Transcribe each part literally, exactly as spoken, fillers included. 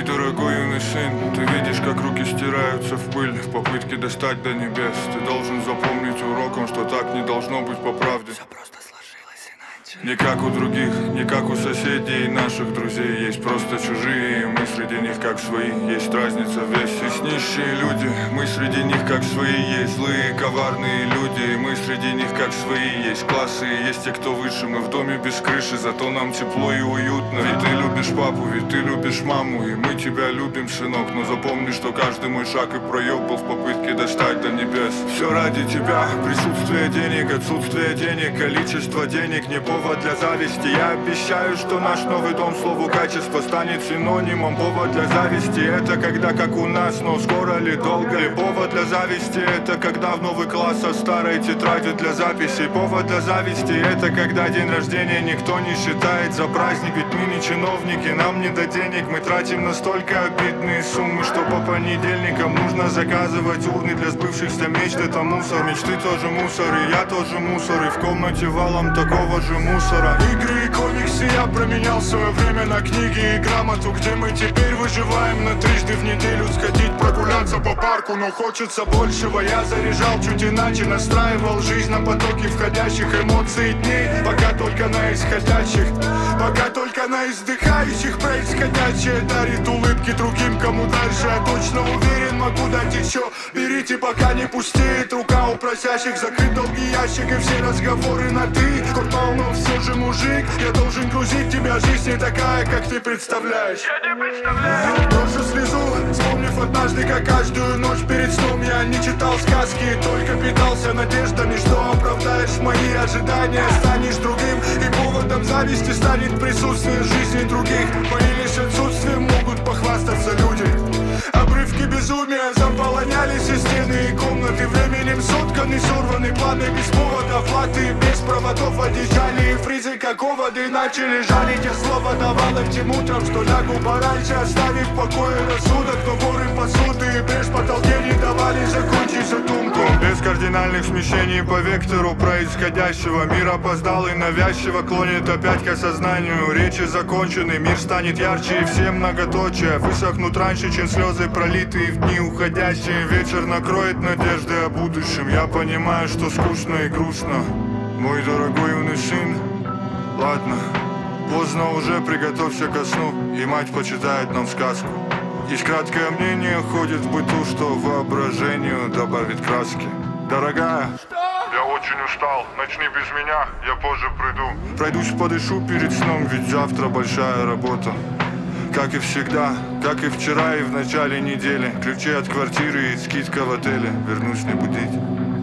дорогой юный сын, ты видишь, как руки стираются в пыль в попытке достать до небес. Ты должен запомнить уроком, что так не должно быть по правде. Все просто сложилось иначе. Не как у других, не как у соседей и наших друзей. Есть просто чужие, и мы среди них как свои. Есть разница в весе. Есть нищие люди, мы среди них как свои. Есть злые, коварные люди, и мы среди них как свои. Есть классы, и есть те, кто выше. Мы в доме без крыши, зато нам тепло и уютно. Ведь ты любишь папу, ведь ты любишь маму, и мы тебя любим, сынок. Но запомни, что каждый мой шаг и проеб был в попытке достать до небес. Все ради тебя, присутствие денег, отсутствие денег, количество денег не повод для зависти. Я обещаю, что наш новый дом слову качества станет синонимом. Повод для зависти — это когда как у нас, но скоро ли, долго ли. Повод для зависти — это когда в новый класс со старой тетрадью для записей. Повод для зависти — это когда день рождения никто не считает за праздник. Ведь мы не чиновники, нам не до денег. Мы тратим настолько обидные суммы, что по понедельникам нужно заказывать урны для сбывшихся мечт. Это мусор, мечты тоже мусор, и я тоже мусор. И в комнате валом такого же мусора. Игры и комиксы я променял свое время на книги и грамоту, где мы теперь выживаем на трижды в неделю сходить прогуляться по парку. Но хочется большего, я заряжал чуть иначе, настраивал жизнь на потоки входящих эмоций дней. Пока только на исходящих, пока только на издыхающих. Происходящее дарит улыбки другим, кому дальше я точно уверен могу дать еще. Берите, пока не пустеет рука у просящих. Закрыть долгий ящик и все разговоры на ты. Хоть полно все же мужик, я должен грузить тебя. Жизнь не такая, как ты представляешь. Я не представляю. Брошу слезу, вспомнив однажды, как каждую ночь перед сном я не читал сказки, только питался надеждами, что оправдаешь мои ожидания. Станешь другим, и поводом зависти станет присутствие жизни других. Мои лишь отсутствием могут похвастаться люди. Обрывки безумия заполоняли все стены и комнаты. Временем сотканы, сорваны планы без повода. Платы без проводов одежали и фризы как оводы начали жалить. Я слово давал этим утром, что лягу пораньше, оставив в покое рассудок. Но воры посуды и брешь в потолке не давали закончить задумку. Без кардинальных смещений по вектору происходящего. Мир опоздал и навязчиво клонит опять к осознанию. Речи закончены, мир станет ярче и все многоточие высохнут раньше, чем слезы, пролитые в дни уходящие. Вечер накроет надежды о будущем. Я понимаю, что скучно и грустно, мой дорогой юный сын. Ладно, поздно уже, приготовься ко сну, и мать почитает нам сказку. Есть краткое мнение, ходит в быту, что воображению добавит краски. Дорогая, я очень устал, начни без меня, я позже приду. пройдусь, подышу перед сном, ведь завтра большая работа. Как и всегда, как и вчера и в начале недели. Ключи от квартиры и скидка в отеле. Вернусь не будить.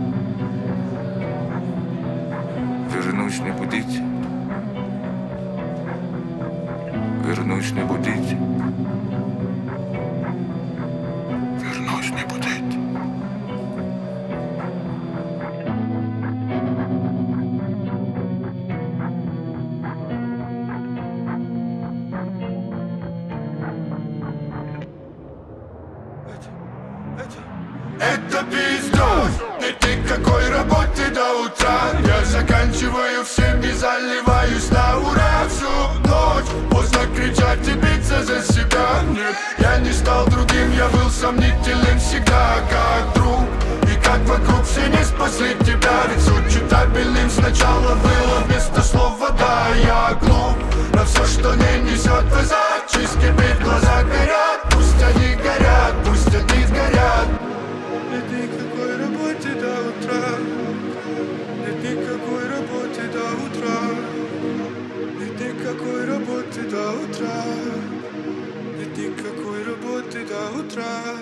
Вернусь не будить. Вернусь не будить. Вернусь не будить. Это пиздос, найти какой работы до утра. Я заканчиваю всем и заливаюсь на ура. Всю ночь поздно кричать и биться за себя. Нет, я не стал другим, я был сомнителен всегда как друг. И как вокруг все не спасли тебя. Ведь суть читабельным сначала было вместо слов вода. Я глуп на все, что не несет назад. Чист кипит, глаза горят, пусть они горят, пусть они сгорят. Нет никакой работы до утра. Нет никакой работы до утра. Нет никакой работы до утра. Нет никакой работы до утра.